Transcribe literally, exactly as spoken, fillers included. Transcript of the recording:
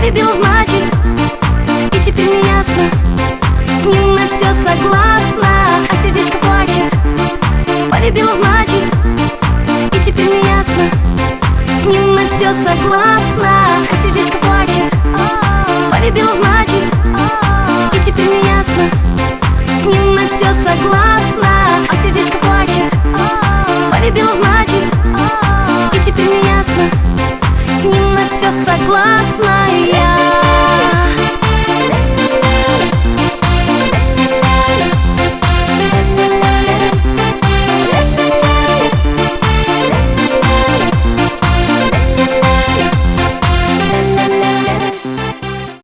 Полюбила, значит, и теперь не ясно, с ним на все согласна, а сердечко плачет. Полюбила, значит, и теперь не ясно, с ним на все согласна, а сердечко плачет. Полюбила, значит, и теперь не ясно, с ним на все согласна,